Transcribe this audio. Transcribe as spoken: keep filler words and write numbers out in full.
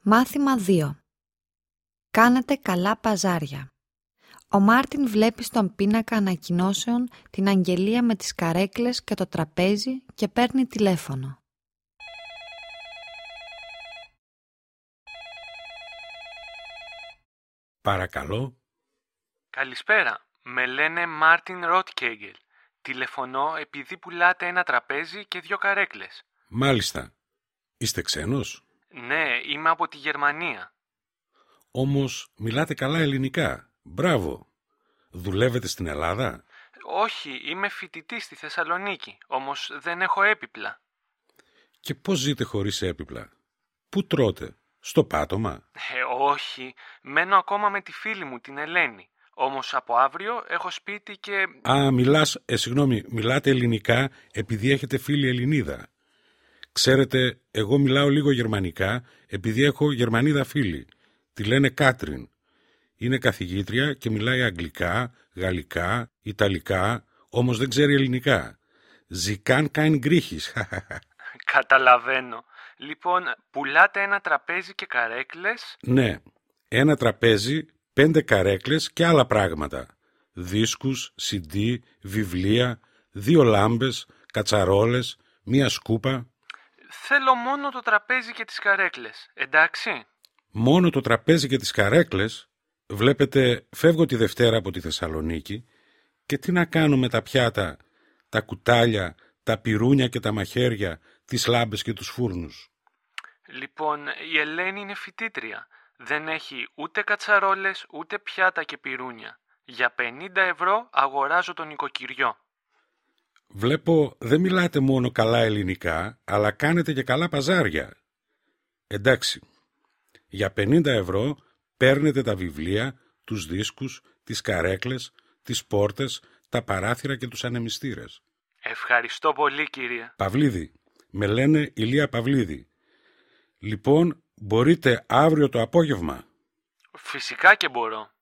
Μάθημα δύο. Κάνετε καλά παζάρια. Ο Μάρτιν βλέπει στον πίνακα ανακοινώσεων την αγγελία με τις καρέκλες και το τραπέζι και παίρνει τηλέφωνο. Παρακαλώ. Καλησπέρα. Με λένε Μάρτιν Ρότκεγγελ. Τηλεφωνώ επειδή πουλάτε ένα τραπέζι και δύο καρέκλες. Μάλιστα. Είστε ξένος? Ναι, είμαι από τη Γερμανία. Όμως μιλάτε καλά ελληνικά. Μπράβο. Δουλεύετε στην Ελλάδα? Όχι, είμαι φοιτητής στη Θεσσαλονίκη, όμως δεν έχω έπιπλα. Και πώς ζείτε χωρίς έπιπλα? Πού τρώτε? Στο πάτωμα? Ε, όχι, μένω ακόμα με τη φίλη μου την Ελένη. Όμως από αύριο έχω σπίτι και... Α, μιλάς, ε, συγγνώμη, μιλάτε ελληνικά επειδή έχετε φίλη Ελληνίδα. Ξέρετε, εγώ μιλάω λίγο γερμανικά επειδή έχω Γερμανίδα φίλη. Τη λένε Κάτριν. Είναι καθηγήτρια και μιλάει αγγλικά, γαλλικά, ιταλικά, όμως δεν ξέρει ελληνικά. Sie kann kein Griechisch. Καταλαβαίνω. Λοιπόν, πουλάτε ένα τραπέζι και καρέκλες? Ναι, ένα τραπέζι, πέντε καρέκλες και άλλα πράγματα. Δίσκους, σι ντι, βιβλία, δύο λάμπες, κατσαρόλες, μία σκούπα. Θέλω μόνο το τραπέζι και τις καρέκλες, εντάξει? Μόνο το τραπέζι και τις καρέκλες? Βλέπετε, φεύγω τη Δευτέρα από τη Θεσσαλονίκη και τι να κάνω με τα πιάτα, τα κουτάλια, τα πυρούνια και τα μαχαίρια, τις λάμπες και τους φούρνους. Λοιπόν, η Ελένη είναι φοιτήτρια. Δεν έχει ούτε κατσαρόλες, ούτε πιάτα και πυρούνια. Για πενήντα ευρώ αγοράζω το νοικοκυριό. Βλέπω δεν μιλάτε μόνο καλά ελληνικά, αλλά κάνετε και καλά παζάρια. Εντάξει, για πενήντα ευρώ παίρνετε τα βιβλία, τους δίσκους, τις καρέκλες, τις πόρτες, τα παράθυρα και τους ανεμιστήρες. Ευχαριστώ πολύ, κύριε. Παυλίδη, με λένε Ηλία Παυλίδη. Λοιπόν, μπορείτε αύριο το απόγευμα? Φυσικά και μπορώ.